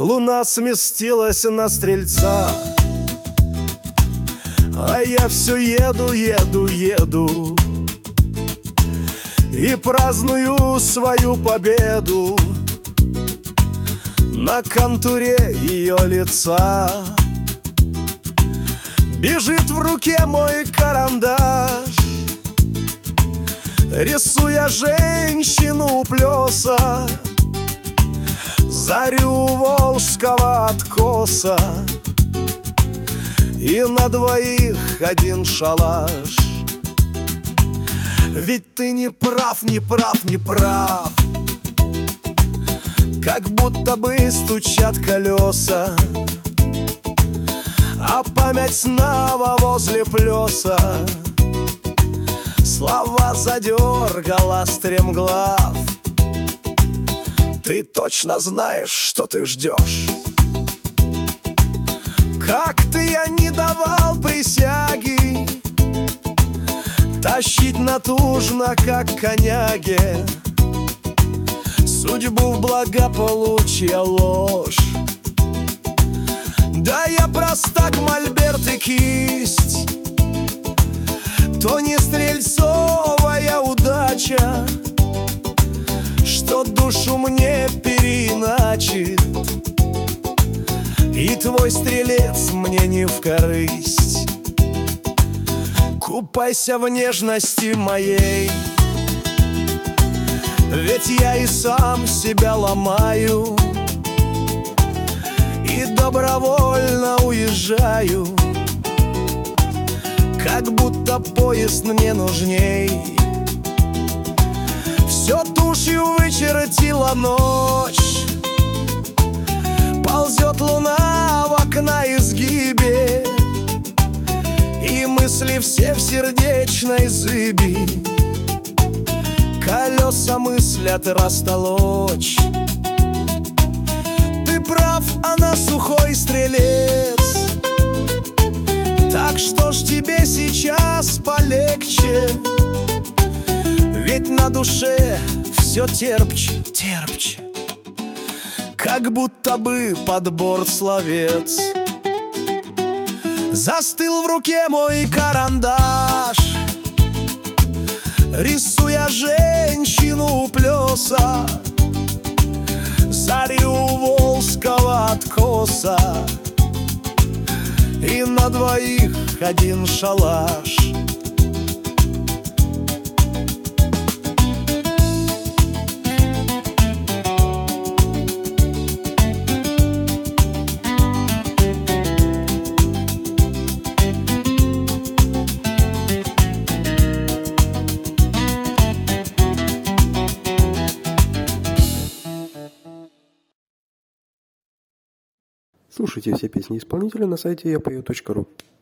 Луна сместилась на стрельца, а я все еду, еду, еду и праздную свою победу на контуре ее лица. Бежит в руке мой карандаш, рисуя женщину у плеса, зарю волжского откоса. И на двоих один шалаш. Ведь ты не прав, не прав, не прав, как будто бы стучат колеса, а память снова возле плеса. Слова задергала стремглав. Ты точно знаешь, что ты ждешь. Как-то я не давал присяги тащить натужно, как коняге, судьбу в благополучие ложь. Да я простак, мольберт и кисть, то не стрельцовая удача, что душу мне переиначит, и твой стрелец мне не в корысть. Купайся в нежности моей, ведь я и сам себя ломаю и добровольно уезжаю, как будто поезд мне нужней. Все тушью вычертила ночь, ползет луна в окна изгибе, и мысли все в сердечной зыби. Колеса мыслят растолочь. Ты прав, она сухой стрелец, так что ж тебе сейчас полегче, ведь на душе все терпче, терпче, как будто бы под борт словец. Застыл в руке мой карандаш, рисуя женщину у плеса, зарю волжского откоса, и на двоих один шалаш. Слушайте все песни исполнителя на сайте yapою.ru.